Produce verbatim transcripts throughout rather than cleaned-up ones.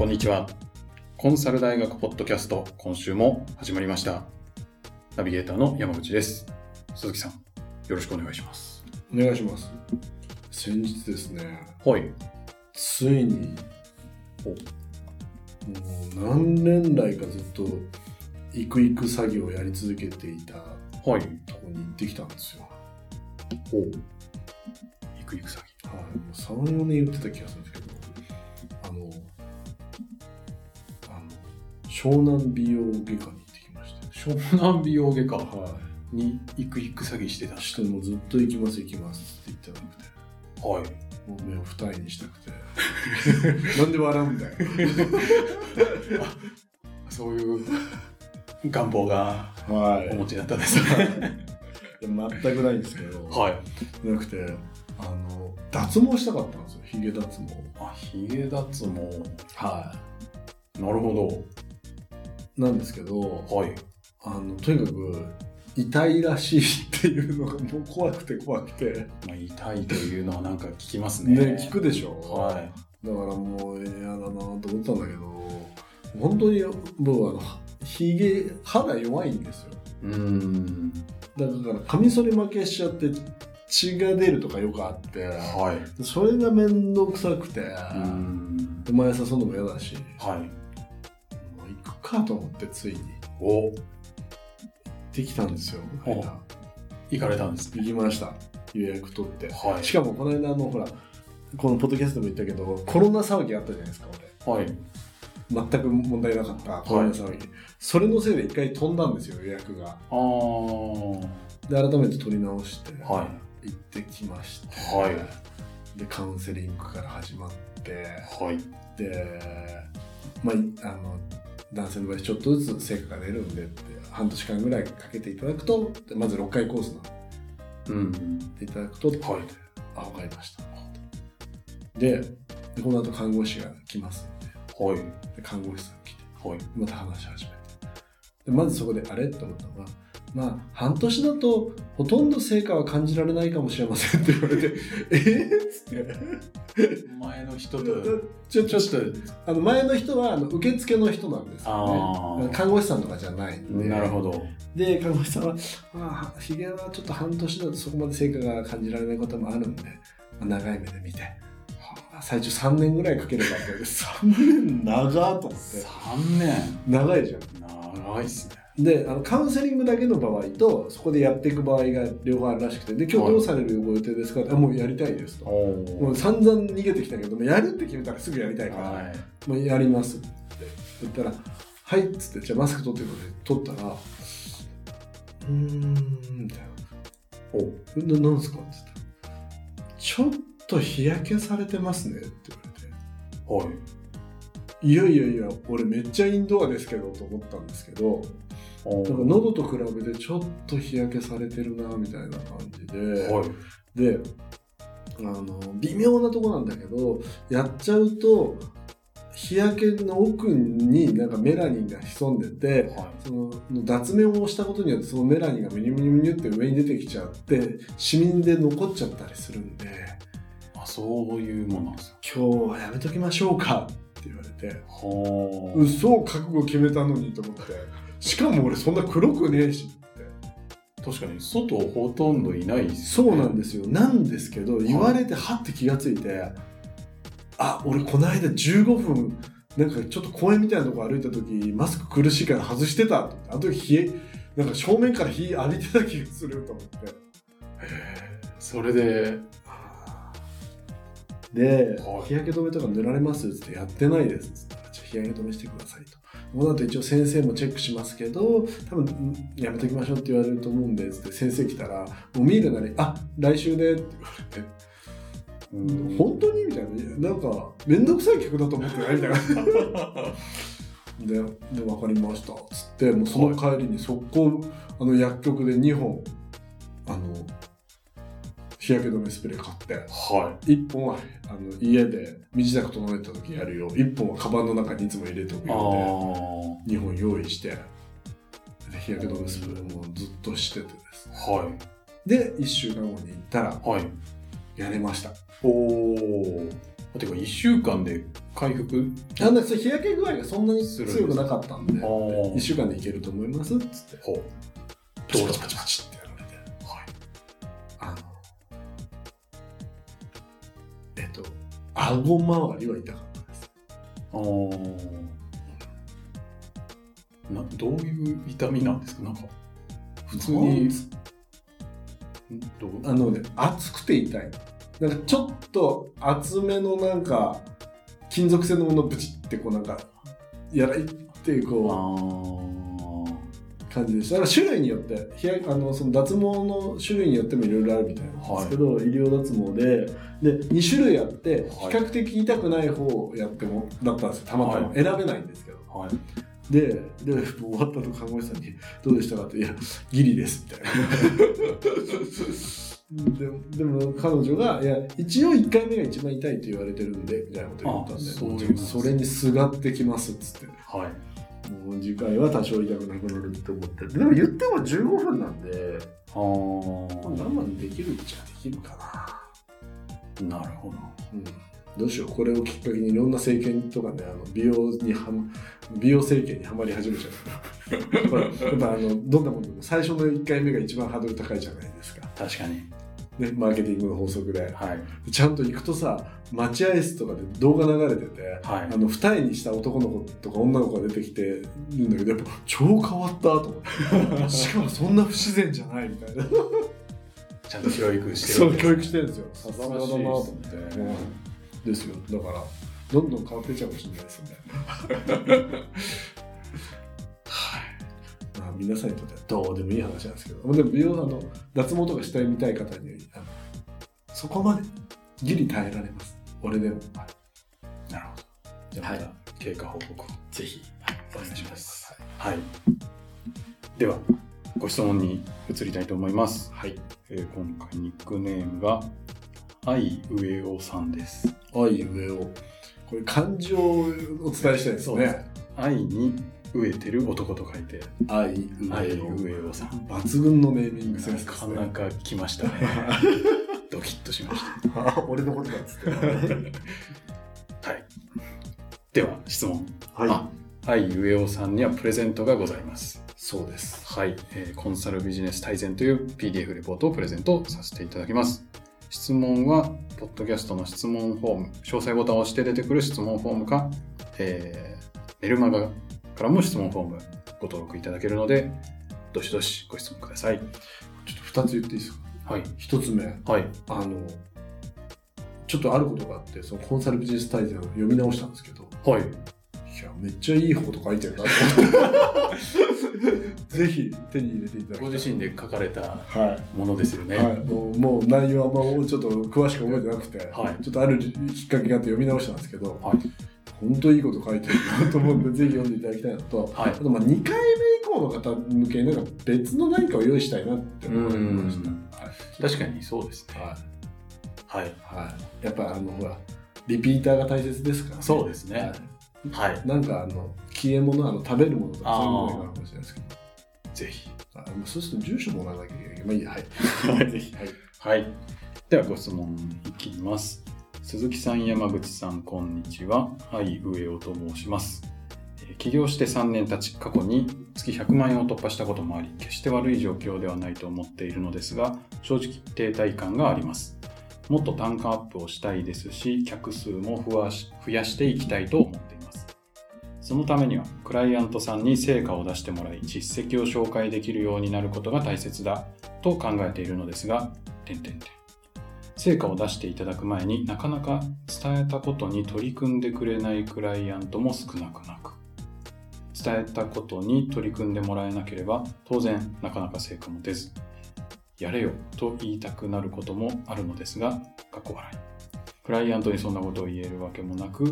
んにちは。コンサル大学ポッドキャスト、今週も始まりました。ナビゲーターの山口です。鈴木さん、よろしくお願いします。 お願いします。先日ですね、 はい。 ついにもう何年来かずっと育育作業をやり続けていたところに行ってきたんですよ。 お育育作業。 はい、もうさん、よねん言ってた気がするんですけど、あの、あの湘南美容外科に行ってきました。 湘南美容外科、 はい、 に育育詐欺してた。 してもずっと行きます行きますって言ってなくて、 はい。 もう目を二重にしたくてなんで笑うんだよそういう願望がお持ちだったんですね、 はい、全くないんですけど、 はい、 じゃなくてあの脱毛したかったんですよ。ヒゲ脱毛。 あ、ヒゲ脱毛。 はい。 なるほど。なんですけど、 はい。 あのとにかく痛いらしいっていうのがもう怖くて怖くて。 まあ、痛いというのはなんか聞きますね。 ね、聞くでしょ。 はい。 だからもう嫌だなと思ったんだけど、本当に僕はあのヒゲ肌弱いんですよ。 うーん。 だからカミソリ負けしちゃって血が出るとかよくあって、 はい、 それがめんどくさくて、 うーん、 毎朝そんのも嫌だし、 はい、 もう行くかと思ってついにお行ってきたんですよ。 行かれたんですね。 行きました。予約取って、 はい、 しかもこの間のほらこのポッドキャストでも言ったけどコロナ騒ぎあったじゃないですか。 俺、はい、 全く問題なかったコロナ騒ぎ、はい、それのせいで一回飛んだんですよ、予約が。あで改めて取り直して、はい、行ってきまして、はい、でカウンセリングから始まって、はい、で、まあ、あの男性の場合ちょっとずつ成果が出るんでって半年間ぐらいかけていただくと、まずろっかいコースなんで、うん、っていただくと、はい、あ、分かりました。で、でこの後看護師が来ますので、はい、で看護師さん来て、はい、また話し始めて、でまずそこであれって思ったのが、まあ半年だとほとんど成果は感じられないかもしれませんって言われてえー、っつって前の人とちょちょっとあの前の人はあの受付の人なんですよね。看護師さんとかじゃないんで。 なるほど。 で看護師さんは、まあ、ヒゲはちょっと半年だとそこまで成果が感じられないこともあるんで、まあ、長い目で見て、はあ、最初さんねんぐらいかければってさんねん長ーと思って。 さんねん長いじゃん。 長いっすね。 であのカウンセリングだけの場合とそこでやっていく場合が両方あるらしくて、で今日どうされるご予定ですかって、はい、もうやりたいですと、もう散々逃げてきたけどもやるって決めたらすぐやりたいから、はい、もうやりますって言ったらはいっつって、じゃあマスク取ってくるので取ったらうーんみたいな、おな、なんすかって言ったらちょっと日焼けされてますねって言われて、はい、いやいやいや俺めっちゃインドアですけどと思ったんですけど、なんか喉と比べてちょっと日焼けされてるなみたいな感じで、はい、であの微妙なとこなんだけどやっちゃうと日焼けの奥になんかメラニンが潜んでて、はい、その脱毛をしたことによってそのメラニンがムニュムニュムニュって上に出てきちゃってシミで残っちゃったりするんで、 あ、そういうものなんですか。 今日はやめときましょうかって言われて、はあ、嘘、覚悟決めたのにと思って、しかも俺そんな黒くねえしって。 確かに外ほとんどいないですよね。そうなんですよ。なんですけど言われてはって気がついて、はい、あ、俺この間じゅうごふんなんかちょっと公園みたいなとこ歩いた時マスク苦しいから外してたって、あの時冷えなんか正面から火浴びてた気がすると思って、へえ、それでで、はい、日焼け止めとか塗られますってやってないですっつったら、じゃあ日焼け止めしてくださいと。この後一応先生もチェックしますけど多分やめときましょうって言われると思うんでつって先生来たらもう見るなり、あ、来週ねって言われて、うん、本当にみたいな、なんかめんどくさい客だと思ってないみたいなで, で分かりましたっつって、もうその帰りに速攻あの薬局でにほんあの日焼け止めスプレー買って、はい、いっぽんはあの家で身支度整えた時やるよ、いっぽんはカバンの中にいつも入れておくよってにほん用意して、で日焼け止めスプレーもずっとしててですね、はい、でいっしゅうかんごに行ったら、はい、やれました。 おー、 てかいっしゅうかんで回復あんな日焼け具合がそんなに強くなかったんで、いっしゅうかんでいけると思いますっつって、 ほうパチパチパチパチってやられて、はい、あのえっと顎周りは痛かったです。 あなどういう痛みなんですか？なんか普通にどうあのね、熱くて痛い。なんかちょっと厚めのなんか金属製のものをブチってこうなんかやらいっていうこう感じでした。だから種類によって日焼けあのその脱毛の種類によってもいろいろあるみたいなんですけど、はい、医療脱毛ででに種類あって比較的痛くない方をやってもだったんですよ。たまたま選べないんですけど。はいはいで、で終わったと看護師さんにどうでしたかって、いやギリですみたいなで, でも彼女がいや一応いっかいめが一番痛いと言われてるんでみたいなこと言ったんで、そういうそれにすがってきますっつって、はい、もう次回は多少痛くなくなると思ってでも言ってもじゅうごふんなんであ我慢できるっちゃできるかな。なるほど、 うんどうしようこれをきっかけにいろんな整形とかねあの美容には美容整形にはまり始めちゃうやっぱあのどんなものでも最初のいっかいめが一番ハードル高いじゃないですか。 確かに、 ね、マーケティングの法則で、 はい、 ちゃんと行くとさ待合室とかで動画流れてて、はい、あの二重にした男の子とか女の子が出てきてるんだけどやっぱ超変わったと思ってしかもそんな不自然じゃないみたいなちゃんと教育してるそう教育してるんですよ。さすがだなと思って、うんですよ。だからどんどん変わっていっちゃうかもしれないですねはい、まあ、皆さんにとってはどうでもいい話なんですけどでも美容あの脱毛とかしてみたい方にあのそこまでギリ耐えられます俺でも、はい、 なるほど。じゃあまた経過報告をぜひ、 はい、お願いします、はいはい、ではご質問に移りたいと思います、はいえー、今回ニックネームが愛上尾さんです。 愛上尾。これ漢字をお伝えしたいですね。 愛に飢えてる男と書いて愛上尾さん。 抜群のネーミングセンスですね。 なかなか来ましたね。ドキッとしました。 俺のことだっつって。 はい。では質問。 はい。 愛上尾さんにはプレゼントがございます。 そうです。 はい、えー。コンサルビジネス大全という ピーディーエフ レポートをプレゼントさせていただきます。質問はポッドキャストの質問フォーム詳細ボタンを押して出てくる質問フォームか、えー、メルマガからも質問フォームご登録いただけるのでどしどしご質問ください。 ちょっとふたつ言っていいですか？はい。ひとつめ、 はい、 あのちょっとあることがあってそのコンサルビジネス大全を読み直したんですけど、 はい、いやめっちゃいいこと書いてるなと思ってぜひ手に入れていただきたい。 ご自身で書かれたものですよね。 はいはい、もう、もう内容はもうちょっと詳しく覚えてなくて、はい、ちょっとあるきっかけがあって読み直したんですけど、はい、本当いいこと書いてるなと思うのでぜひ読んでいただきたいのと、はい、あとまあにかいめ以降の方向けになんか別の何かを用意したいなって思いました。 はい、確かにそうですね。はい、はいはい、やっぱあのほらリピーターが大切ですからね。 そうですね。はいはい、なんかあの消え物あの食べるものとかそういうものがあるかもしれないですけどぜひあそうすると住所もらわなきゃいけない。まあいいや、はい。ぜひ。はい。 はい。ではご質問いきます。鈴木さん、山口さん、こんにちは。愛上尾と申します。起業してさんねん経ち、過去に月ひゃくまんえんを突破したこともあり、決して悪い状況ではないと思っているのですが、正直停滞感があります。もっと単価アップをしたいですし、客数も増やしていきたいと思っています。そのためにはクライアントさんに成果を出してもらい実績を紹介できるようになることが大切だと考えているのですが、点々点成果を出していただく前になかなか伝えたことに取り組んでくれないクライアントも少なくなく、伝えたことに取り組んでもらえなければ当然なかなか成果も出ず、やれよと言いたくなることもあるのですが、かっこ笑い。クライアントにそんなことを言えるわけもなく、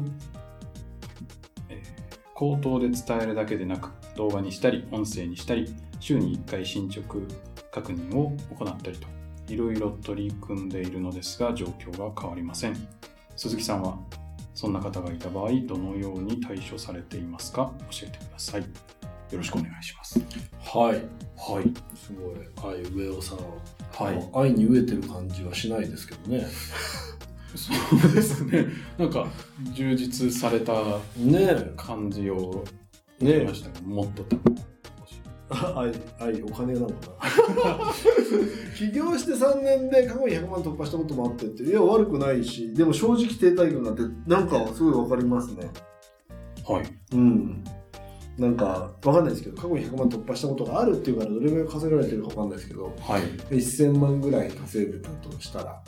口頭で伝えるだけでなく動画にしたり音声にしたり週にいっかい進捗確認を行ったりといろいろ取り組んでいるのですが状況が変わりません。鈴木さんはそんな方がいた場合どのように対処されていますか？教えてください。よろしくお願いします。 はいはいすごい愛上尾さん、 はい、 愛に飢えてる感じはしないですけどねそうですね。なんか充実された感じを見ましたけど、ね、もっと愛、愛、お金なのかな起業してさんねんで過去にひゃくまん突破したこともあってって、いや悪くないし、でも正直停滞感があってなんかすごいわかりますね。 はい。 うん。なんかわかんないですけど、過去にひゃくまん突破したことがあるっていうからどれぐらい稼がれてるかわかんないですけど、 はい。 せんまんぐらい稼いでたとしたら、 はい。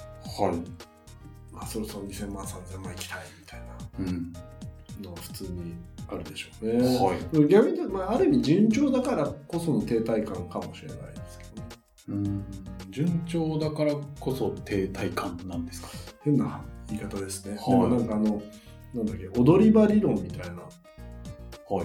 まあそろそろにせんまんさんぜんまんいきたいみたいなの普通にあるでしょうね。はい。逆に言うと、まあ、ある意味順調だからこその停滞感かもしれないですけどね。 うん。順調だからこそ停滞感なんですか？ 変な言い方ですね。はい、でもなんかあのなんだっけ、踊り場理論みたいなのがあって、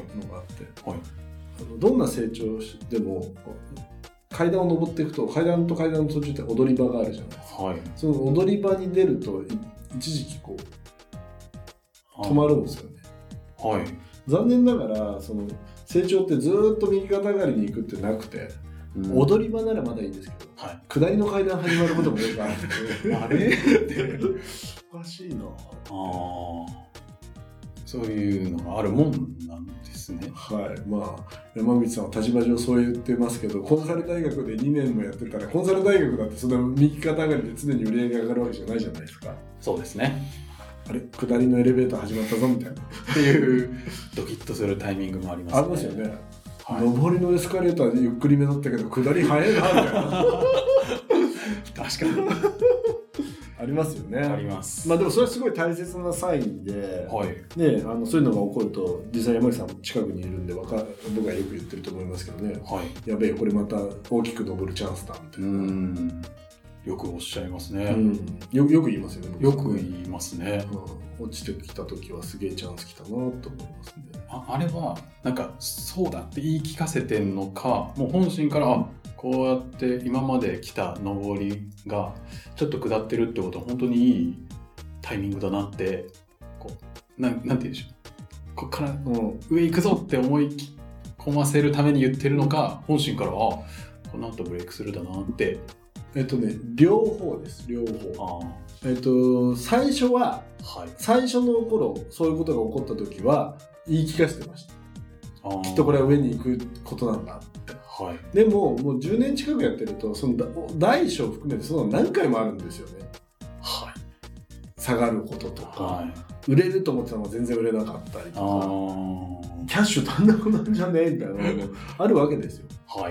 はい、あのどんな成長でも階段を登っていくと階段と階段の途中って踊り場があるじゃないですか。はい、その踊り場に出ると一時期こう止まるんですよね。はい、残念ながらその成長ってずっと右肩上がりに行くってなくて、うん、踊り場ならまだいいんですけど、はい、下りの階段始まることもよくあるのであれおかしいなあ。 そういうのがあるもんなんですね。 はい。まあ山口さんは立場上そう言ってますけど、コンサル大学でにねんもやってたらコンサル大学だってその右肩上がりで常に売り上げが上がるわけじゃないじゃないですか。 そうですね。 あれ下りのエレベーター始まったぞみたいなっていうドキッとするタイミングもありますね。 ありますよね。はい、上りのエスカレーターでゆっくりめだったけど下り早いなみたいな確かにありますよね。 あります。 まあでもそれはすごい大切なサインで、はい、ね、あのそういうのが起こると実際山口さんも近くにいるんでわか僕はよく言ってると思いますけどね、はい、やべえこれまた大きく上るチャンスだみたいな。うん、 よくおっしゃいますね。 うん、よ, よく言いますよね。 よく言いますね、 うん、落ちてきた時はすげえチャンス来たなと思いますね。 あ, あれはなんかそうだって言い聞かせてんのか、もう本心からあこうやって今まで来た上りがちょっと下ってるってことは本当にいいタイミングだなってこう な, なんて言うんでしょう、こっから上行くぞって思い込ませるために言ってるのか、本心からあこの後ブレイクするだなって。 えっとね両方です両方。あえっと最初は、はい、最初の頃そういうことが起こった時は言い聞かせてました。あきっとこれは上に行くことなんだって、はい、でももうじゅうねん近くやってるとその大小含めてその何回もあるんですよね、はい、下がることとか、はい、売れると思ってたのが全然売れなかったりとか、キャッシュ足んなくなんじゃねえみたいなのもあるわけですよ、はい、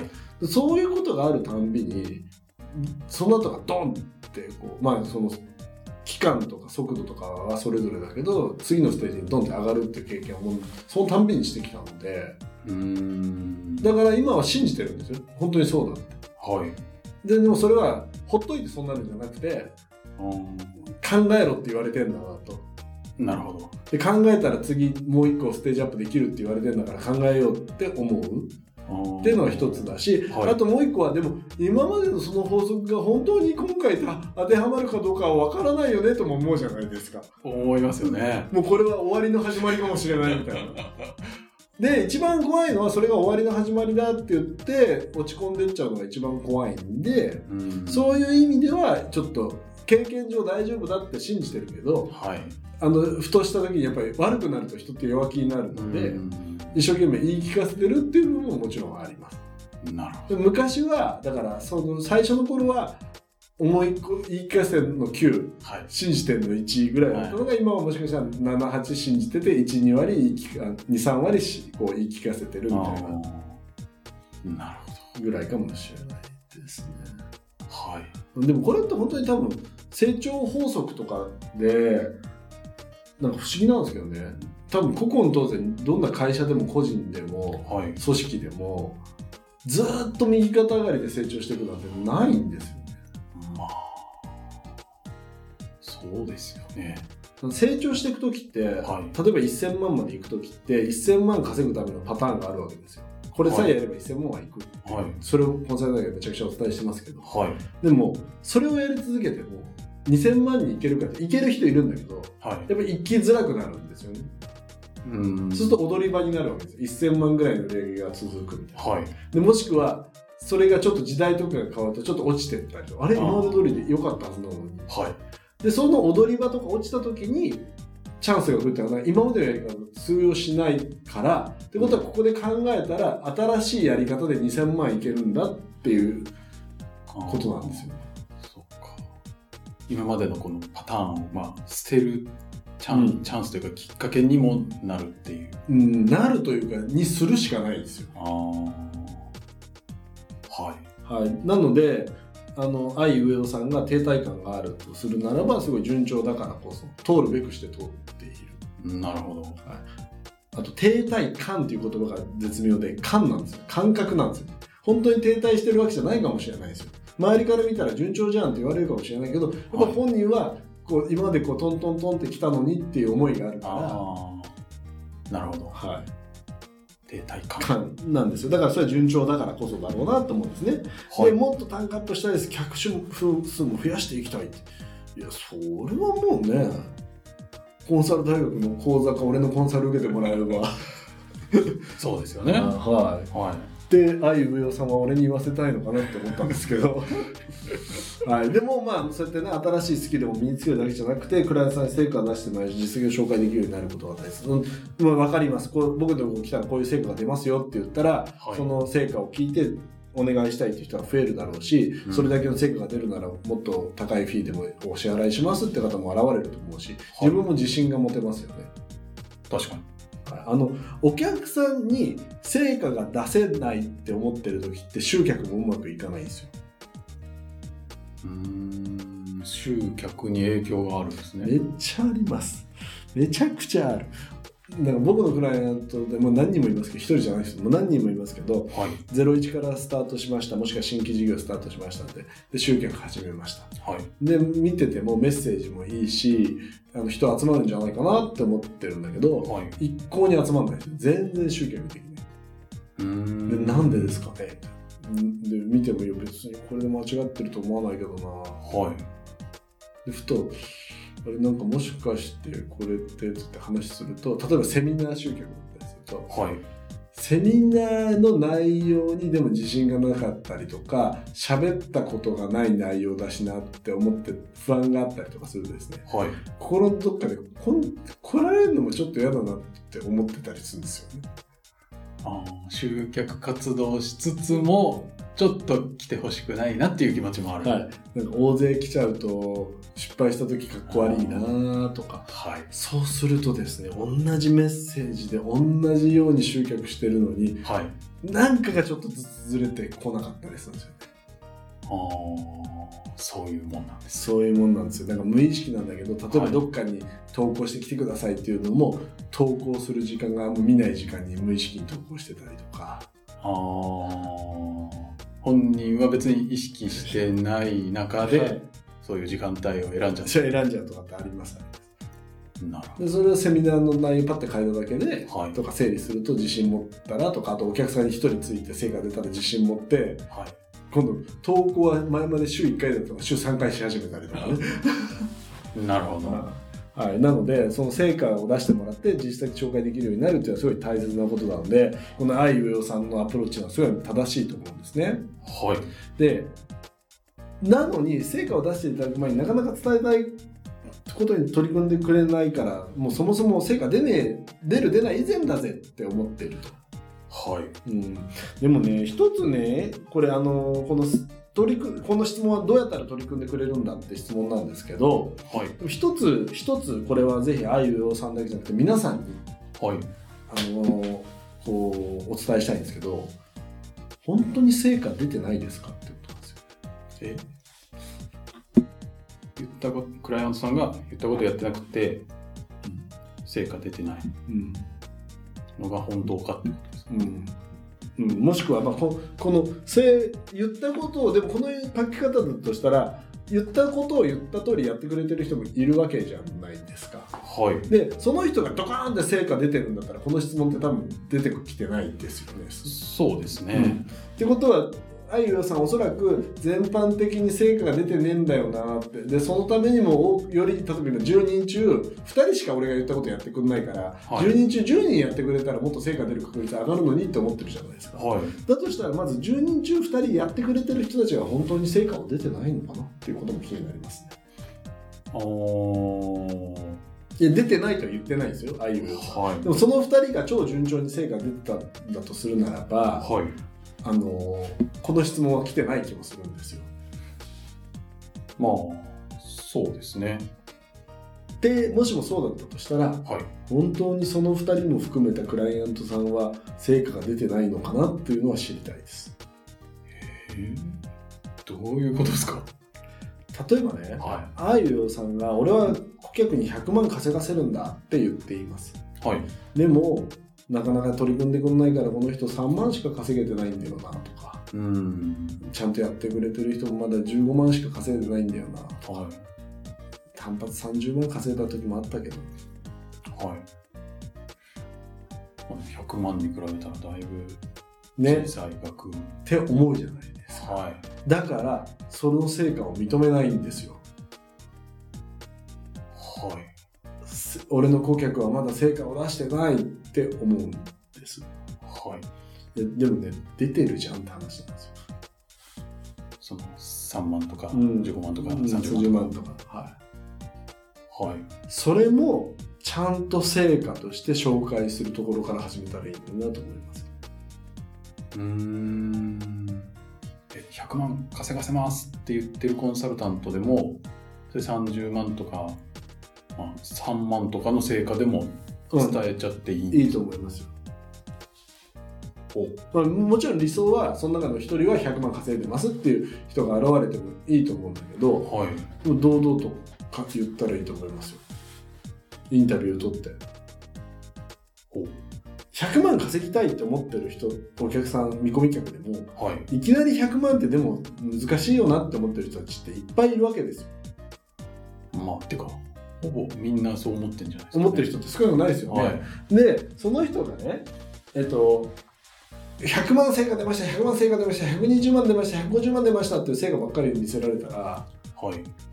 そういうことがあるたんびにその後がドンってこうまあその期間とか速度とかはそれぞれだけど次のステージにドンって上がるっていう経験をもうそのたんびにしてきたので、うーんだから今は信じてるんですよ本当にそうだって、はい、で, でもそれはほっといてそうなるんじゃなくて考えろって言われてんだなと。 なるほど。 で考えたら次もう一個ステージアップできるって言われてんだから考えようって思うっていうのが一つだし、はい、あともう一個はでも今までのその法則が本当に今回当てはまるかどうかは分からないよねとも思うじゃないですか。 思いますよね。 もうこれは終わりの始まりかもしれないみたいなで一番怖いのはそれが終わりの始まりだって言って落ち込んでっちゃうのが一番怖いんで、うん、そういう意味ではちょっと経験上大丈夫だって信じてるけど、はい、あのふとした時にやっぱり悪くなると人って弱気になるので、うん、一生懸命言い聞かせてるっていう部分ももちろんあります。なるほど。昔はだからその最初の頃は思い言い聞かせのきゅう、はい、信じてるのいちぐらいだったのが、はい、今はもしかしたらなな、はち信じてていち、に割に、さん割こう言い聞かせてるみたいな、なるほどぐらいかもしれないですね。はい。でもこれって本当に多分成長法則とかでなんか不思議なんですけどね。多分古今東西どんな会社でも個人でも、はい、組織でもずっと右肩上がりで成長していくなんてないんですよね。まあそうですよね。 成長していくときって、はい、例えばせんまんまでいくときってせんまん稼ぐためのパターンがあるわけですよ。これさえやればせんまんはいく、はい、それをコンサルだけでめちゃくちゃお伝えしてますけど、はい、でもそれをやり続けてもにせんまんにいけるかっていける人いるんだけど、はい、やっぱり行きづらくなるんですよね。うんそうすると踊り場になるわけです。せんまんぐらいの売り上げが続くみたいな、はい、でもしくはそれがちょっと時代とかが変わるとちょっと落ちてったりと、あれ今まで通りで良かったはずなのに、はい、 でその踊り場とか落ちた時にチャンスが来るってのは今までのやり方通用しないからってことはここで考えたら新しいやり方でにせんまんいけるんだっていうことなんですよ。 そうか。今までのこのパターンをまあ捨てるチャン、うん、チャンスというかきっかけにもなるっていう、 うん、なるというかにするしかないですよ。 あ、はい、 はい、なのであの相上尾さんが停滞感があるとするならばすごい順調だからこそ通るべくして通っている。 なるほど、はい、 あと停滞感という言葉が絶妙で感なんですよ。感覚なんですよ。本当に停滞してるわけじゃないかもしれないですよ。周りから見たら順調じゃんって言われるかもしれないけど、やっぱ本人はこう今までこうトントントンって来たのにっていう思いがあるから。 あ、なるほど、 はい、停滞感感なんですよ。だからそれは順調だからこそだろうなと思うんですね、はい、でもっと単価アップしたいです、客数も増やしていきたいって。いやそれはもうねコンサル大学の講座か俺のコンサル受けてもらえればそうですよね。 はい、はい、で相上尾さんは俺に言わせたいのかなって思ったんですけどはい、でもまあそうやってね新しいスキルを身につけるだけじゃなくてクライアントさんに成果を出してもらえる実績を紹介できるようになることが大切、うんまあ、分かりますこう僕のところに来たらこういう成果が出ますよって言ったら、はい、その成果を聞いてお願いしたいという人が増えるだろうし、うん、それだけの成果が出るならもっと高いフィーでもお支払いしますって方も現れると思うし、自分も自信が持てますよね。 確かに。 あのお客さんに成果が出せないって思ってる時って集客もうまくいかないんですよ。 うーん、集客に影響があるんですね。 めっちゃあります。めちゃくちゃある。なんか僕のクライアントでも何人もいますけど、一人じゃない人も何人もいますけど、はい、ゼロイチからスタートしました、もしくは新規事業スタートしましたので、で集客始めました、はい、で見ててもメッセージもいいし、あの人集まるんじゃないかなって思ってるんだけど、はい、一向に集まらないです。全然集客できない。うーんでなんでですかね。で見てもいいよ、別にこれで間違ってると思わないけどな、はい、でふとあれなんかもしかしてこれってって話すると、例えばセミナー集客だったりすると、はい、セミナーの内容にでも自信がなかったりとか喋ったことがない内容だしなって思って不安があったりとかするとですね、はい、心のどっかでこん来られるのもちょっと嫌だなって思ってたりするんですよね。 あ集客活動しつつもちょっと来てほしくないなっていう気持ちもある、はい、 なんか大勢来ちゃうと失敗した時かっこ悪いなとか、はい、そうするとですね同じメッセージで同じように集客してるのに、はい、なんかがちょっとずつずれてこなかったりするんですよね。 あそういうもんなんです。 そういうもんなんですよ。なんか無意識なんだけど、例えばどっかに投稿してきてくださいっていうのも、はい、投稿する時間が見ない時間に無意識に投稿してたりとか。あ本人は別に意識してない中で、はい、そういう時間帯を選んじゃう。 選んじゃうとかってありますね。なるほど。でそれをセミナーの内容パッて変えただけで、はい、とか整理すると自信持ったらとか、あとお客さんに一人ついて成果出たら自信持って、はい、今度投稿は前まで週いっかいだったら週さんかいし始めたりとかね。 なるほど。 はい、なのでその成果を出してもらって実際紹介できるようになるっていうのはすごい大切なことなので、この相上尾さんのアプローチはすごい正しいと思うんですね。はい。で、なのに成果を出していただく前になかなか伝えたいことに取り組んでくれないから、もうそもそも成果出ねえ出る出ない以前だぜって思っていると。はい。うん。でもね、一つね、これあのこの取り組この質問はどうやったら取り組んでくれるんだって質問なんですけど、はい、一つ一つこれはぜひ相上尾さんだけじゃなくて皆さんに、はい、あのこうお伝えしたいんですけど、本当に成果出てないですかってことなんですよ。え言ったことクライアントさんが言ったことやってなくて、うん、成果出てないのが本当かってことですか、うんうん、もしくは、まあ、こ, この言ったことをでもこの書き方だとしたら言ったことを言った通りやってくれてる人もいるわけじゃないですか。はい、でその人がドカーンって成果出てるんだったらこの質問って多分出てきてないですよね。 そうですね、うん、ってことは相上尾さんおそらく全般的に成果が出てねえんだよなって、でそのためにもより例えば今じゅうにん中ふたりしか俺が言ったことやってくんないから、はい、じゅうにん中じゅうにんやってくれたらもっと成果出る確率上がるのにって思ってるじゃないですか、はい、だとしたらまずじゅうにん中ふたりやってくれてる人たちが本当に成果を出てないのかなっていうことも気になりますね。 あーいや出てないとは言ってないですよ、ああいう、はい、でもそのふたりが超順調に成果が出てたんだとするならば、はい、あのこの質問は来てない気もするんですよ。 まあそうですね。 でもしもそうだったとしたら、はい、本当にそのふたりも含めたクライアントさんは成果が出てないのかなっていうのは知りたいです。 へえ、どういうことですか？ 例えばね、はい、あゆよさんが俺は顧客にひゃくまん稼がせるんだって言っています、はい、でもなかなか取り組んでくれないからこの人さんまんしか稼げてないんだよなとか、うん、ちゃんとやってくれてる人もまだじゅうごまんしか稼いでないんだよなとか、はい、単発さんじゅうまん稼いだ時もあったけど、はい、 ひゃくまんに比べたらだいぶ小さい額、 ね、って思うじゃないですか、はい、だからその成果を認めないんですよ。はい、俺の顧客はまだ成果を出してないって思うんです、はい、で, でもね出てるじゃんって話なんですよ。 そのさんまんとかじゅうごまんとかさんじゅうまんとか、はいはい、それもちゃんと成果として紹介するところから始めたらいいのになと思います。うーん、えひゃくまん稼がせますって言ってるコンサルタントでもそれさんじゅうまんとか、まあ、さんまんとかの成果でも伝えちゃっていいんですか？うん、いいと思いますよ。まあ、もちろん理想はその中の一人はひゃくまん稼いでますっていう人が現れてもいいと思うんだけど、はい、もう堂々と言ったらいいと思いますよ。インタビューを取ってひゃくまん稼ぎたいって思ってる人、お客さん、見込み客でも、はい、いきなりひゃくまんってでも難しいよなって思ってる人たちっていっぱいいるわけですよ。まあてかほぼみんなそう思ってるんじゃないですか、ね、思ってる人って少なくないですよね、はい、でその人がねえっとひゃくまん成果出ました、ひゃくまん成果出ました、ひゃくにじゅうまん出ました、ひゃくごじゅうまん出ましたっていう成果ばっかり見せられたら、はい、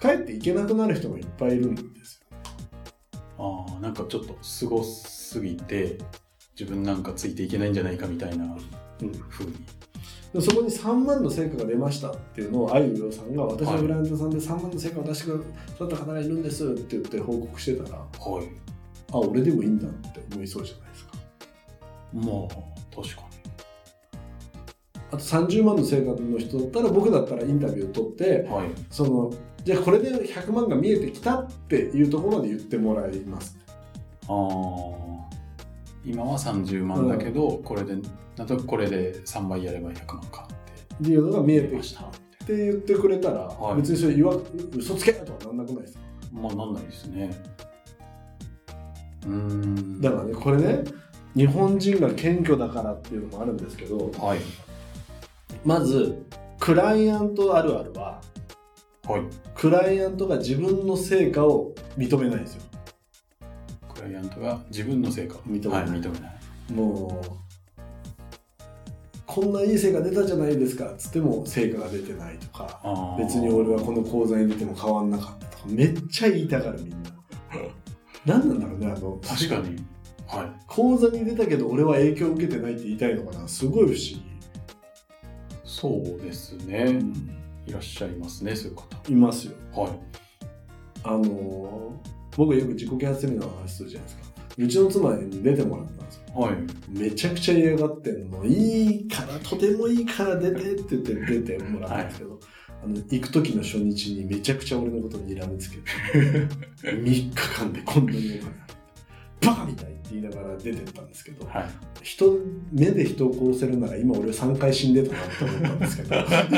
かえっていけなくなる人がいっぱいいるんですよ。ああ、なんかちょっとすごすぎて自分なんかついていけないんじゃないかみたいな風に、うん、そこにさんまんの成果が出ましたっていうのをあゆよさんが私のブランドさんでさんまんの成果を出してくださった方がいるんですって言って報告してたら、はい、あ、俺でもいいんだって思いそうじゃないですか。まあ確かに。あとさんじゅうまんの成果の人だったら僕だったらインタビューを取って、はい、そのじゃあこれでひゃくまんが見えてきたっていうところまで言ってもらいます。ああ、今はさんじゅうまんだけど、うん、これでなんとこれでさんばいやればひゃくまんかっていうのが見えてきたって言ってくれたら、はい、別にそれ言わ嘘つけとはなんなくないですか？まあなんないですね。うーん、だからねこれね日本人が謙虚だからっていうのもあるんですけど、はい、まずクライアントあるあるは、はい、クライアントが自分の成果を認めないんですよ。クライアントが自分の成果を認めない、はい、認めない。もうこんないい成果出たじゃないですかっつっても成果が出てないとか、別に俺はこの講座に出ても変わんなかったとかめっちゃ言いたがるみんな。何なんだろうね、あの確かに、はい、講座に出たけど俺は影響を受けてないって言いたいのかな、すごい不思議。そうですね、うん、いらっしゃいますね、そういう方いますよ。はい、あのー、僕よく自己啓発セミナーの話するじゃないですか。うちの妻に出てもらったんですよ、はい、めちゃくちゃ嫌がってんの、いいからとてもいいから出てって言って出てもらったんですけど、はい、あの行く時の初日にめちゃくちゃ俺のことに睨みつけてみっかかんでこんなにお金あるバカみたいって言いながら出てったんですけど、はい、人目で人を殺せるなら今俺さんかい死んでたなって思ったんですけど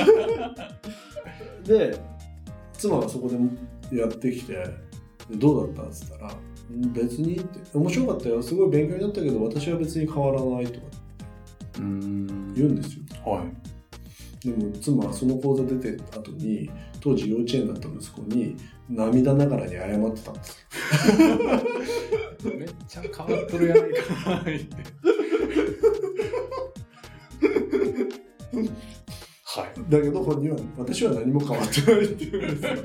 で妻がそこでやってきてどうだったって言ったら、別にって面白かったよ、すごい勉強になったけど私は別に変わらないとかうーん言うんですよ。はい、でも妻はその講座出てた後に当時幼稚園だった息子に涙ながらに謝ってたんですめっちゃ変わっとるやないかってはい、だけど本人は私は何も変わってないって言うんですよ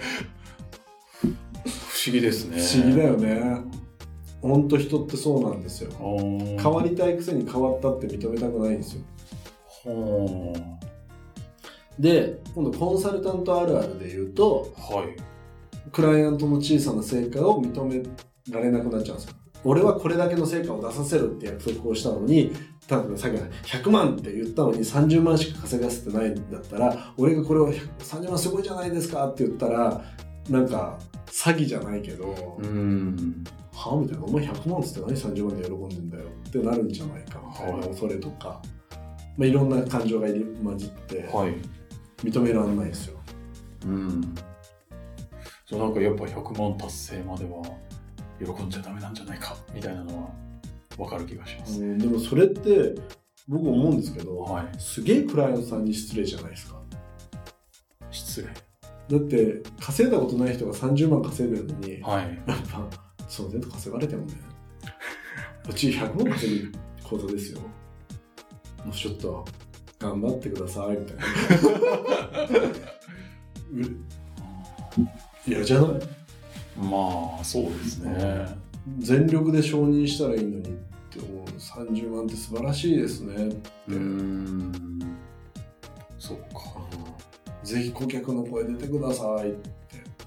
不思議ですね。不思議だよね。ほんと人ってそうなんですよ。変わりたいくせに変わったって認めたくないんですよ。はで今度コンサルタントあるあるで言うと、はい、 クライアントの小さな成果を認められなくなっちゃうんですよ。俺はこれだけの成果を出させるって約束をしたのに、例えばさっきひゃくまんって言ったのにさんじゅうまんしか稼がせてないんだったら、俺がこれをさんじゅうまんすごいじゃないですかって言ったら、なんか詐欺じゃないけど、 うーんはぁみたいな、お前ひゃくまんっつって何さんじゅうまんで喜んでんだよってなるんじゃないかみたいな恐れとか、まあ、いろんな感情が入り混じって認められないんですよ。 うん、そうなんかやっぱひゃくまん達成までは喜んじゃダメなんじゃないかみたいなのは分かる気がします、 うん、でもそれって僕思うんですけど、 はい、すげえクライアントさんに失礼じゃないですか。 失礼だって稼いだことない人がさんじゅうまん稼いでるのに、 はい、 やっぱその程度稼がれてもね、うちひゃくまん稼ぐ口座ですよ、もうちょっと頑張ってくださいみたいな嫌じゃない？ まあそうですね、 全力で承認したらいいのにって思う。さんじゅうまんって素晴らしいですねって。 うーんそうか、 ぜひ顧客の声出てくださいって。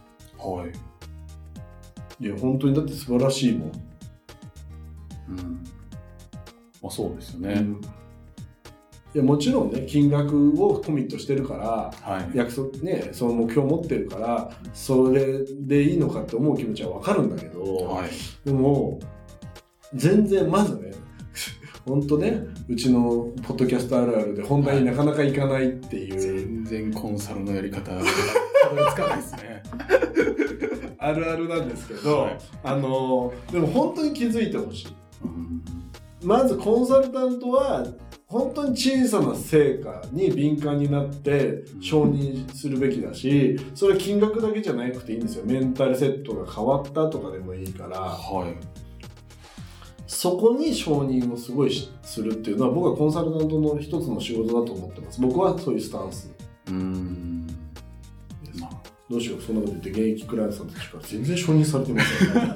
はいいや本当にだって素晴らしいもん。 うんまあそうですよね、 うんいやもちろんね金額をコミットしてるから、 はい、 約束ねその目標を持ってるからそれでいいのかって思う気持ちは分かるんだけど、 はい、 でも全然まずね本当ねうちのポッドキャストあるあるで本題になかなかいかないっていう、はい、 全然コンサルのやり方たどり着かないですねあるあるなんですけど、はい、あのでも本当に気づいてほしい、うん、まずコンサルタントは本当に小さな成果に敏感になって承認するべきだし、それは金額だけじゃなくていいんですよ。メンタルセットが変わったとかでもいいから、はい、そこに承認をすごいするっていうのは僕はコンサルタントの一つの仕事だと思ってます。僕はそういうスタンス。うーんどうしよう、そんなこと言って現役クライアントさんたちから全然承認されてませんね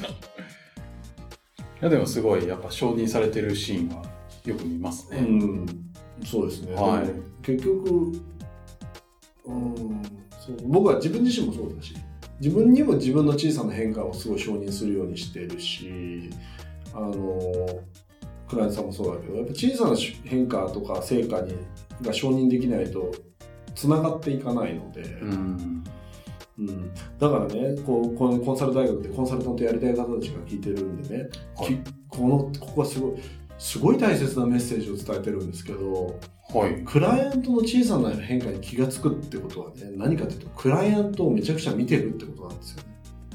いやでもすごいやっぱ承認されてるシーンはよく見ますね。 うん、そうですね。はい、結局、うん、そう僕は自分自身もそうだし、自分にも自分の小さな変化をすごい承認するようにしてるし、あのクライアントさんもそうだけど、やっぱ小さな変化とか成果にが承認できないとつながっていかないので。うんうん、だからねこうこのコンサル大学でコンサルタントやりたい方たちが聞いてるんでね、はい、このここはすごいすごい大切なメッセージを伝えてるんですけど、はい、クライアントの小さな変化に気がつくってことはね、何かというとクライアントをめちゃくちゃ見てるってことなんですよね。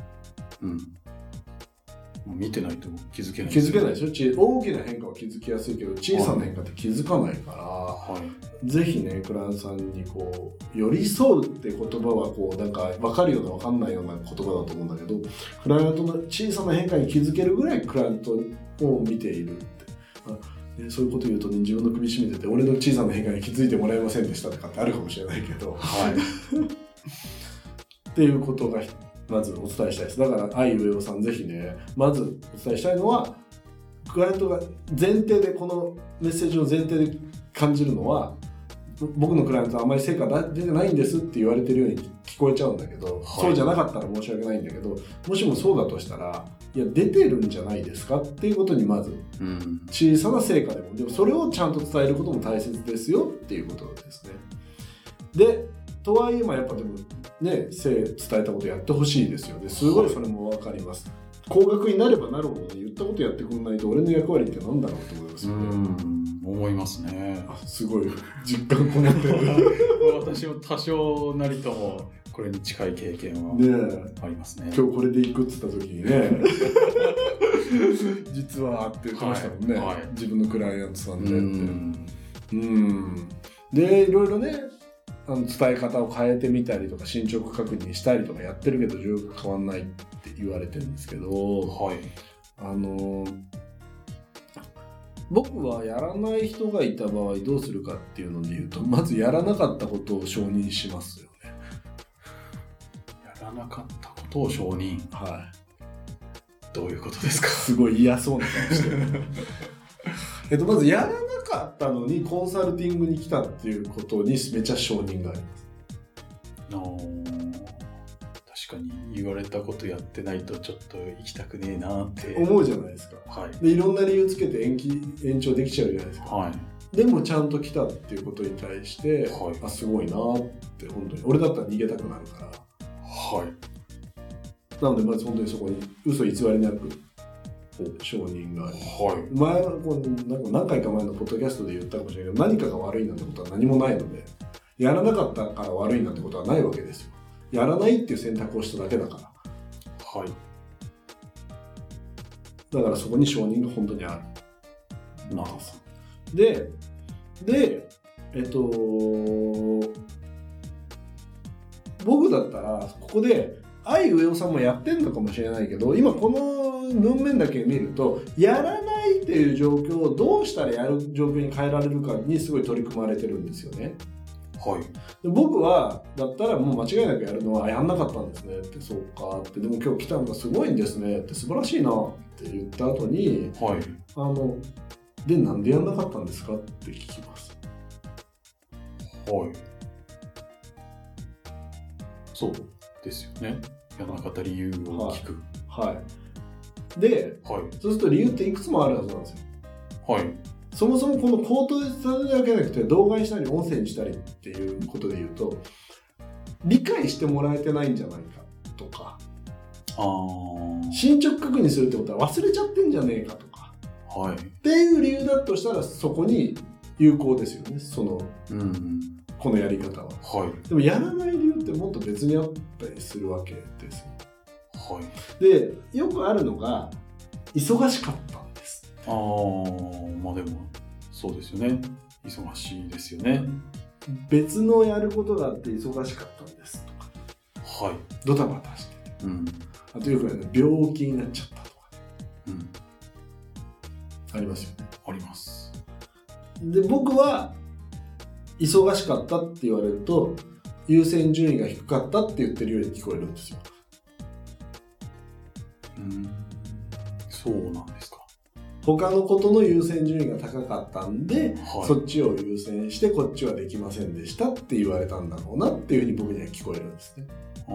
うん、見てないと気づけない、 気づけないでしょ。大きな変化は気づきやすいけど小さな変化って気づかないから、はい、ぜひねクライアントさんにこう寄り添うって言葉はこうなんか分かるような分かんないような言葉だと思うんだけど、クライアントの小さな変化に気づけるぐらいクライアントを見ているって、ね、そういうこと言うとね自分の首絞めてて俺の小さな変化に気づいてもらえませんでしたとかってあるかもしれないけど、はい、っていうことがまずお伝えしたいです。だから相上尾さんぜひねまずお伝えしたいのはクライアントが前提でこのメッセージを前提で感じるのは僕のクライアントはあまり成果出てないんですって言われてるように聞こえちゃうんだけど、はい、そうじゃなかったら申し訳ないんだけどもしもそうだとしたらいや出てるんじゃないですかっていうことにまず、うん、小さな成果でもでもそれをちゃんと伝えることも大切ですよっていうことですね。でとはいえまあやっぱでもね伝えたことやってほしいですよね。すごいそれも分かります。高額になればなるほど、ね、言ったことやってくんないと俺の役割って何だろうと思いますよね。 うん思いますね。 あすごい実感こもってる私も多少なりともこれに近い経験はありますね。 今日これで行くっつった時にね実はって言ってましたもんね、はいはい、自分のクライアントさんでってうんうんでいろいろねあの伝え方を変えてみたりとか進捗確認したりとかやってるけど状況変わんないって言われてるんですけど、はい、あの僕はやらない人がいた場合どうするかっていうので言うとまずやらなかったことを承認しますよね。 やらなかったことを承認、はい、どういうことですか？ すごい嫌そうな顔してるえっとまずやらなかったのにコンサルティングに来たっていうことにめちゃ承認があります。 あ確かに言言われたことやってないとちょっと行きたくねえなって思うじゃないですか。 はい。 でいろんな理由つけて延期延長できちゃうじゃないですか。 はい。 でもちゃんと来たっていうことに対して、 はい、 あすごいなって本当に俺だったら逃げたくなるから。 はい。 なのでまず本当にそこに嘘偽りなく承認がある。 はい。 前はこうなんか何回か前のポッドキャストで言ったかもしれないけど、何かが悪いなんてことは何もないので、やらなかったから悪いなんてことはないわけですよ。やらないっていう選択をしただけだから。 はい。 だからそこに承認が本当にある。 なるほど。で、で、えっと、僕だったらここで愛上尾さんもやってんのかもしれないけど、今この文面だけ見ると、やらないっていう状況をどうしたらやる状況に変えられるかにすごい取り組まれてるんですよね。 はい。 で僕はだったらもう間違いなくやるのは、やんなかったんですねって、そうかって、でも今日来たのがすごいんですねって、素晴らしいなって言った後に、 はい。 あのでなんでやんなかったんですかって聞きます。 はい。そうですよね。やらなかった理由を聞く。 はい。はい、で、はい、そうすると理由っていくつもあるはずなんですよ。はい。そもそもこの口頭されるだけじゃなくて、動画にしたり音声にしたりっていうことで言うと、理解してもらえてないんじゃないかとか、あ進捗確認するってことは忘れちゃってんじゃねえかとか、はい、っていう理由だとしたらそこに有効ですよね、その、うんうん、このやり方は、はい、でもやらない理由ってもっと別にあったりするわけですよ。はい、でよくあるのが忙しかったんです。 ああ、まあでもそうですよね、忙しいですよね。 別のやることがあって忙しかったんですとか、はい、ドタバタして、うん、あとよく病気になっちゃったとか、うん、ありますよね。 あります。 で僕は忙しかったって言われると優先順位が低かったって言ってるように聞こえるんですよ。 うん、そうなんですか。 他のことの優先順位が高かったんで、はい、そっちを優先してこっちはできませんでしたって言われたんだろうなっていうふうに僕には聞こえるんですね。あ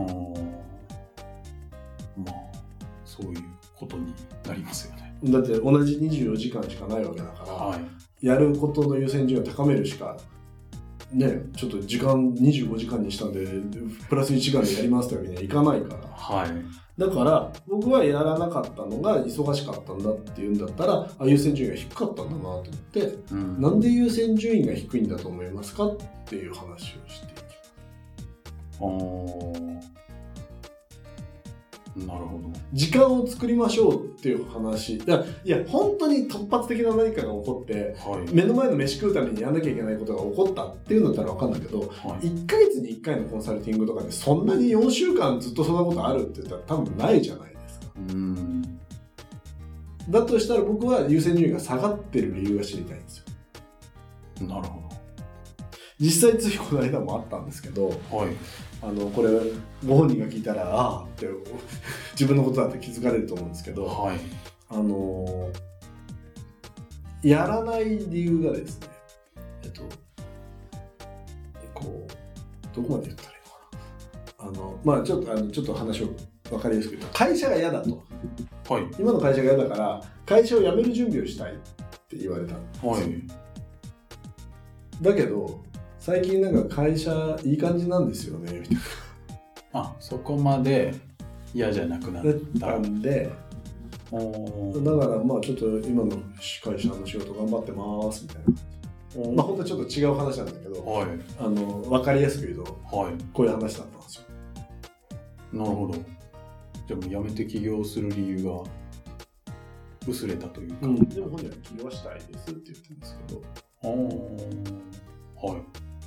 まあそういうことになりますよね。 だって同じにじゅうよじかんしかないわけだから、はい、やることの優先順位を高めるしかね、ちょっと時間にじゅうごじかんにしたんでプラスいちじかんでやりますってわけにはいかないから、はい、だから僕はやらなかったのが忙しかったんだっていうんだったら、あ優先順位が低かったんだなと思って、うん、なんで優先順位が低いんだと思いますかっていう話をしていきます。 なるほど。 時間を作りましょうっていう話。いや、いや本当に突発的な何かが起こって、はい、目の前の飯食うためにやんなきゃいけないことが起こったっていうんだったら分かんないけど、はい、いっかげつにいっかいのコンサルティングとかでそんなによんしゅうかんずっとそんなことあるって言ったら多分ないじゃないですか。うんだとしたら僕は優先順位が下がってる理由が知りたいんですよ。 なるほど。 実際ついこの間もあったんですけど、はい、あのこれご本人が聞いたらああって自分のことだって気づかれると思うんですけど、はい、あのやらない理由がですね、えっとこうどこまで言ったらいいのかな、あのまあちょっとあのちょっと話を分かりやすく言うと、会社が嫌だと、はい、今の会社が嫌だから会社を辞める準備をしたいって言われたんですよ。はい、だけど最近なんか会社いい感じなんですよねみたいな。 あ、そこまで嫌じゃなくなったんで、だからまあちょっと今の会社の仕事頑張ってますみたいな。まあ本当にちょっと違う話なんだけど、はい、あの分かりやすく言うと、はい、こういう話だったんですよ。 なるほど。じゃあもう辞めて起業する理由が薄れたというか、うん、 でも本人は起業したいですって言ってるんですけど、 あはい。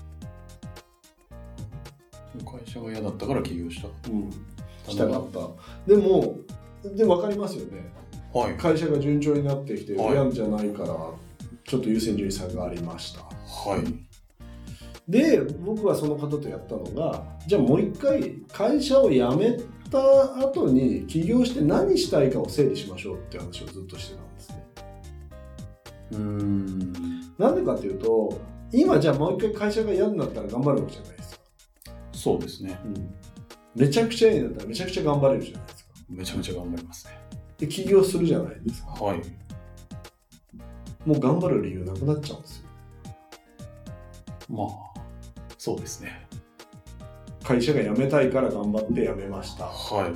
会社が嫌だったから起業した。うん。 したかった。でも、で分かりますよね。はい。会社が順調になってきて、嫌、はい、じゃないから、ちょっと優先順位差がありました。はい。で、僕はその方とやったのが、じゃあもう一回会社を辞めた後に起業して何したいかを整理しましょうって話をずっとしてたんですね。うーん。なんでかっていうと、今じゃあもう一回会社が嫌になったら頑張るわけじゃないですか。 そうですね、 めちゃくちゃいいんだったらめちゃくちゃ頑張れるじゃないですか。 めちゃめちゃ頑張りますね。 で起業するじゃないですか。 はい。 もう頑張る理由なくなっちゃうんですよ。 まあそうですね。 会社が辞めたいから頑張って辞めました。 はい。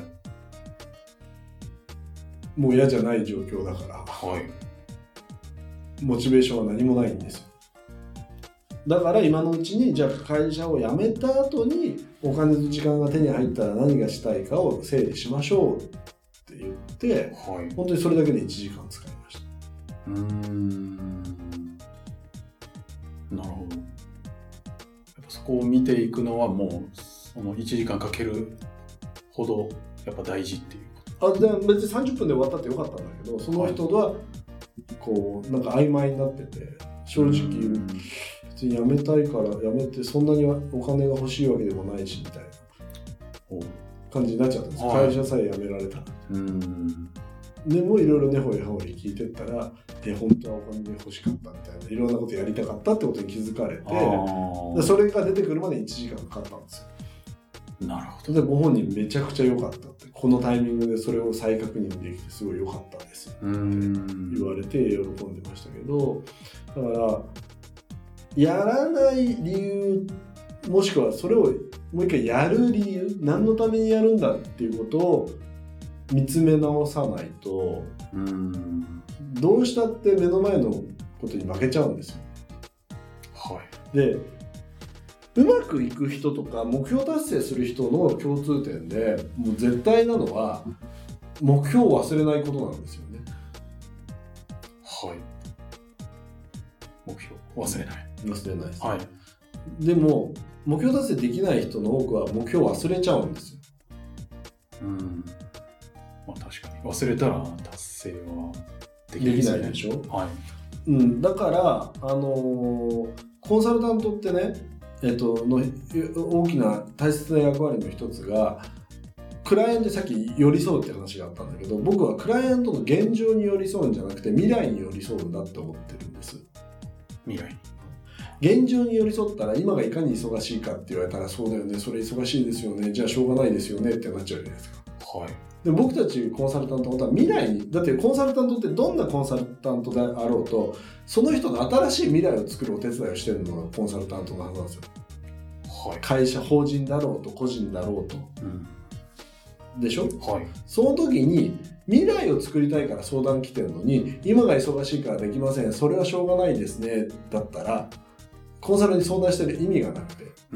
もう嫌じゃない状況だから、 はい。 モチベーションは何もないんですよ。だから今のうちにじゃあ会社を辞めた後にお金と時間が手に入ったら何がしたいかを整理しましょうって言って、はい、本当にそれだけでいちじかん使いました。 うーん、なるほど。やっぱそこを見ていくのはもうそのいちじかんかけるほどやっぱ大事っていうこと。あ、で別にさんじゅっぷんで終わったってよかったんだけど、その人はこうなんか曖昧になってて、正直別に辞めたいから辞めてそんなにお金が欲しいわけでもないしみたいな感じになっちゃったんですよ。会社さえ辞められたら。うんでもいろいろ根掘り葉掘り聞いてったら、え本当はお金欲しかったみたいないろんなことやりたかったってことに気づかれて、でそれが出てくるまでいちじかんかかったんですよ。 なるほど。 でご本人めちゃくちゃ良かったって、このタイミングでそれを再確認できてすごい良かったですって言われて喜んでましたけど、だからやらない理由もしくはそれをもう一回やる理由、何のためにやるんだっていうことを見つめ直さないと、うーんどうしたって目の前のことに負けちゃうんですよ。はい。で、うまくいく人とか目標達成する人の共通点でもう絶対なのは目標を忘れないことなんですよね。 はい。目標忘れない。 忘れないです。 はい。 でも目標達成できない人の多くは目標を忘れちゃうんですよ。うん。 まあ確かに忘れたら達成はできない、 できないでしょ。 はい。 うん、だからあのー、コンサルタントってね、えっとの大きな大切な役割の一つがクライアントにさっき寄り添うって話があったんだけど、僕はクライアントの現状に寄り添うんじゃなくて未来に寄り添うんだって思ってるんです。 未来に。 現状に寄り添ったら今がいかに忙しいかって言われたらそうだよね、それ忙しいですよね、じゃあしょうがないですよねってなっちゃうじゃないですか。はい。で僕たちコンサルタントは未来に、だってコンサルタントってどんなコンサルタントであろうとその人の新しい未来を作るお手伝いをしてるのがコンサルタントのはずなんですよ。はい。会社、法人だろうと個人だろうと、うん、でしょ。はい。その時に未来を作りたいから相談来てるのに今が忙しいからできません、それはしょうがないですねだったらコンサルに相談してる意味がなくて、うん、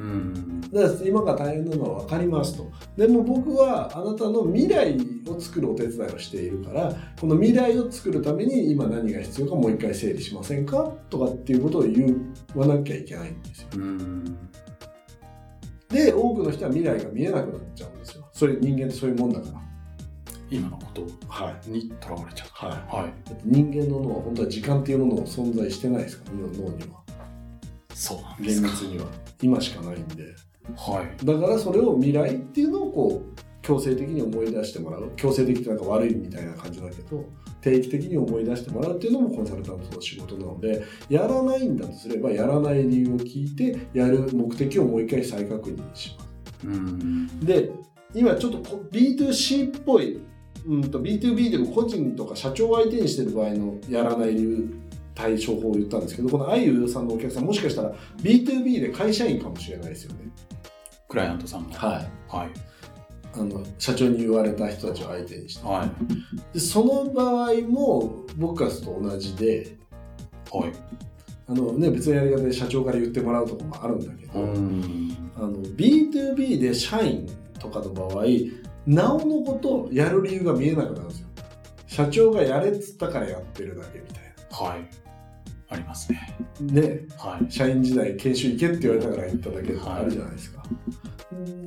だから今が大変なのは分かりますと。でも僕はあなたの未来を作るお手伝いをしているから、この未来を作るために今何が必要かもう一回整理しませんかとかっていうことを言わなきゃいけないんですよ。うん、で多くの人は未来が見えなくなっちゃうんですよ。それ人間ってそういうもんだから。 今のことにとらわれちゃう。はいはい、 だって人間の脳は本当は時間っていうものが存在してないですからね、脳には。 そうなんですか。 厳密には今しかないんで、 はい、 だからそれを未来っていうのをこう強制的に思い出してもらう。強制的ってなんか悪いみたいな感じだけど定期的に思い出してもらうっていうのもコンサルタントの仕事なので、やらないんだとすればやらない理由を聞いてやる目的をもう一回再確認します。うんで今ちょっと ビーツーシー っぽい、うんと ビーツービー でも個人とか社長を相手にしてる場合のやらない理由対処法を言ったんですけど、この相生さんのお客さんもしかしたら ビーツービー で会社員かもしれないですよね。 クライアントさんが、 はいはい、 あの社長に言われた人たちを相手にして、 はい、 でその場合も僕たちと同じで、はい、あのね、別のやり方で社長から言ってもらうとかもあるんだけど、うんあの ビーツービー で社員とかの場合なおのことやる理由が見えなくなるんですよ。社長がやれっつったからやってるだけみたいな。はい、ありますね。ね、はい、社員時代研修行けって言われたから行っただけってあるじゃないですか。はい、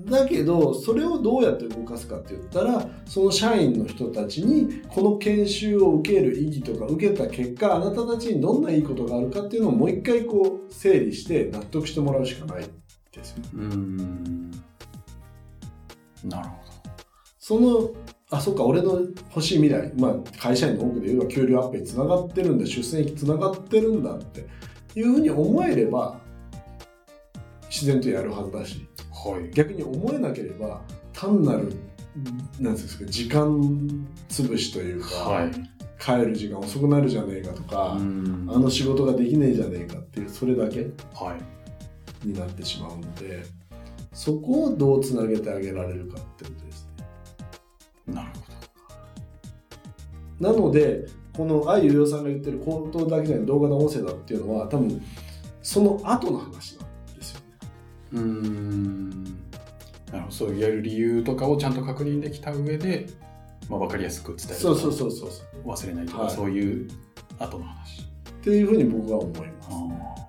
だけどそれをどうやって動かすかって言ったら、その社員の人たちにこの研修を受ける意義とか受けた結果あなたたちにどんないいことがあるかっていうのをもう一回こう整理して納得してもらうしかないですよ。うーん、なるほど。そのあ、そっか、俺の欲しい未来、まあ、会社員の多くで言えば給料アップにつながってるんだ、出世につながってるんだっていうふうに思えれば自然とやるはずだし、はい、逆に思えなければ単なるなんですか時間潰しというか、はい、帰る時間遅くなるじゃねえかとか、うん、あの仕事ができねえじゃねえかっていうそれだけになってしまうので、そこをどうつなげてあげられるかってことですね。 なるほど。なのでこの相生さんが言ってる口頭だけじゃない動画の音声だっていうのは多分その後の話なんですよね。 うーん、なるほど。そういう理由とかをちゃんと確認できた上で、まあ、分かりやすく伝えるとか、 そうそうそうそう、 忘れないとか、はい、そういう後の話っていうふうに僕は思います。 あ、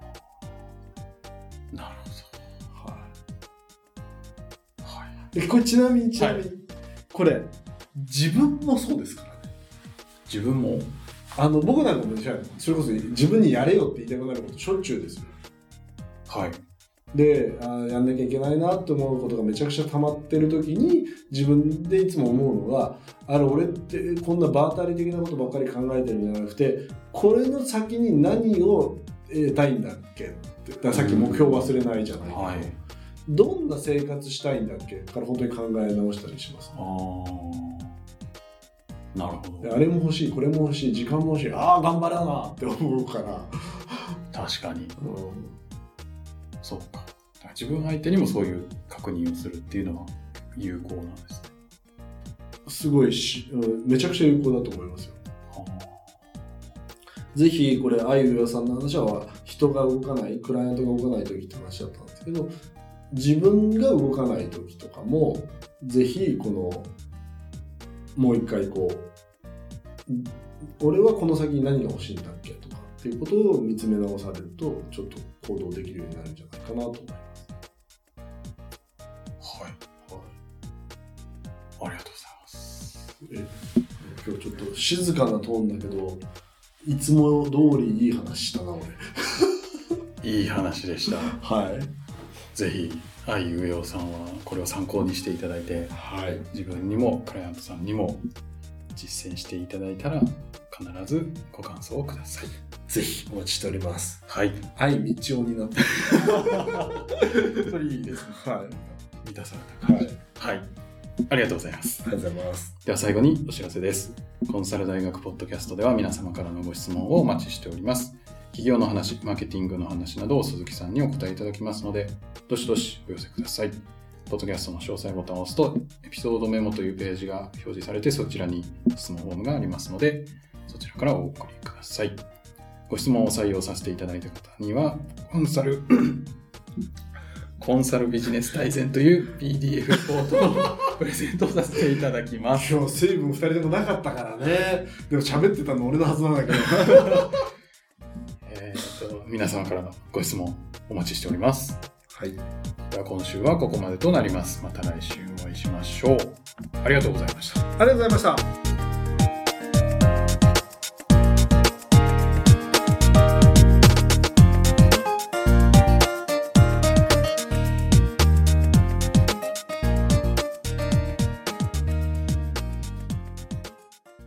なるほど。はい。はい、 でこれちなみにちなみに、はい、これ自分もそうですからね。 自分もあの僕なんかもそれこそ自分にやれよって言いたくなることしょっちゅうですよ。 はい。 で、あやんなきゃいけないなって思うことがめちゃくちゃ溜まってる時に自分でいつも思うのが、あれ俺ってこんな場当たり的なことばっかり考えてるんじゃなくて、これの先に何を得たいんだっけって、だからさっき目標忘れないじゃないけど、はい、どんな生活したいんだっけから本当に考え直したりします、ね。 あなるほど。 あれも欲しい、これも欲しい、時間も欲しい、ああ頑張らなって思うから。 確かに、うん、そうか。自分相手にもそういう確認をするっていうのは有効なんですね。 すごいし、めちゃくちゃ有効だと思いますよ。はあ、ぜひこれ相生さんの話は人が動かない、クライアントが動かない時って話だったんですけど、自分が動かない時とかもぜひこのもう一回こう、俺はこの先に何が欲しいんだっけとかっていうことを見つめ直されるとちょっと行動できるようになるんじゃないかなと思います。 はい、はい、ありがとうございます。 え今日ちょっと静かなトーンだけどいつも通りいい話したな俺。 いい話でした。 はい。ぜひ相生さんはこれを参考にしていただいて、はい、自分にもクライアントさんにも実践していただいたら必ずご感想をください。 ぜひお待ちしております。 はい。 相みちおになってそれいいですね。 はい。 満たされた感じ。はい。はい、ありがとうございます。 ありがとうございます。 では最後にお知らせです。コンサル大学ポッドキャストでは皆様からのご質問をお待ちしております。企業の話、マーケティングの話などを鈴木さんにお答えいただきますので、どしどしお寄せください。ポッドキャストの詳細ボタンを押すと、エピソードメモというページが表示されて、そちらに質問フォームがありますので、そちらからお送りください。ご質問を採用させていただいた方には、コンサル、コンサルビジネス大全という ピーディーエフ フォートをプレゼントさせていただきます。 今日水分ふたりでもなかったからね。でも喋ってたの俺のはずなんだけど。 えっと、皆様からのご質問お待ちしております。 はい。 では今週はここまでとなります。また来週お会いしましょう。ありがとうございました。 ありがとうございました。